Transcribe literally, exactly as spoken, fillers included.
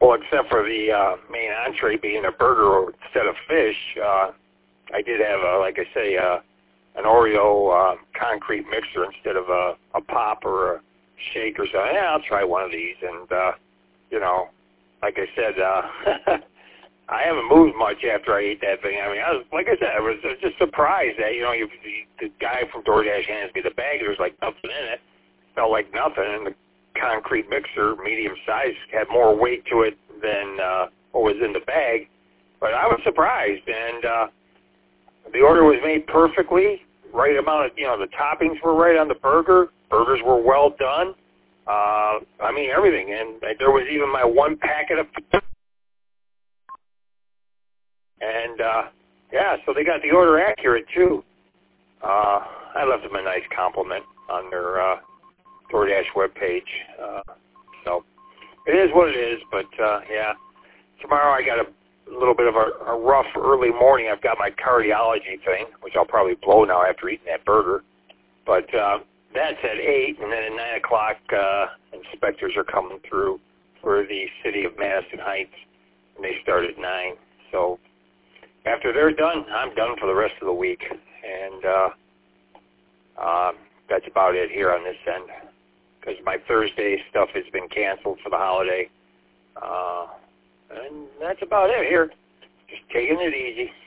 Well, except for the uh, main entree being a burger instead of fish, uh, I did have, a, like I say, uh, an Oreo uh, concrete mixer instead of a, a pop or a shake or something. Yeah, I'll try one of these. And, uh, you know, like I said, uh, I haven't moved much after I ate that thing. I mean, I was, like I said, I was just surprised that, you know, you, the, the guy from DoorDash hands me the bag. There was like nothing in it. Felt like nothing. And the concrete mixer, medium size, had more weight to it than uh, what was in the bag. But I was surprised. And uh, the order was made perfectly. Right amount of, you know, the toppings were right on the burger. Burgers were well done. Uh, I mean, everything. And there was even my one packet of... And, uh, yeah, so they got the order accurate, too. Uh, I left them a nice compliment on their uh, DoorDash webpage. Uh, so it is what it is, but, uh, yeah. Tomorrow I got a little bit of a, a rough early morning. I've got my cardiology thing, which I'll probably blow now after eating that burger. But uh, that's at eight, and then at nine o'clock, uh, inspectors are coming through for the city of Madison Heights, and they start at nine. So after they're done, I'm done for the rest of the week. And uh, uh, that's about it here on this end, because my Thursday stuff has been canceled for the holiday. Uh, and that's about it here. Just taking it easy.